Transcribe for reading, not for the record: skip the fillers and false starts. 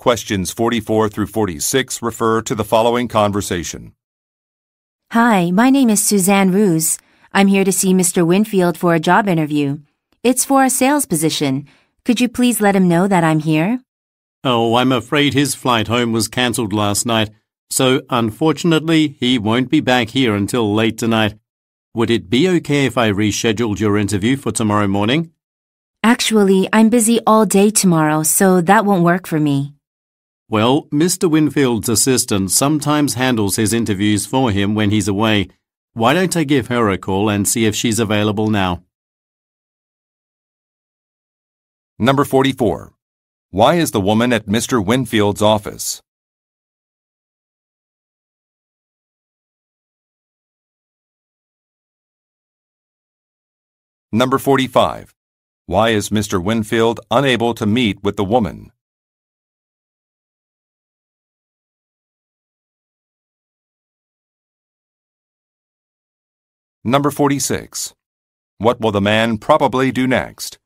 Questions 44 through 46 refer to the following conversation. Hi, my name is Suzanne Ruse. I'm here to see Mr. Winfield for a job interview. It's for a sales position. Could you please let him know that I'm here? Oh, I'm afraid his flight home was cancelled last night, so unfortunately he won't be back here until late tonight. Would it be okay if I rescheduled your interview for tomorrow morning? Actually, I'm busy all day tomorrow, so that won't work for me. Well, Mr. Winfield's assistant sometimes handles his interviews for him when he's away. Why don't I give her a call and see if she's available now? Number 44. Why is the woman at Mr. Winfield's office? Number 45. Why is Mr. Winfield unable to meet with the woman? Number 46. What will the man probably do next?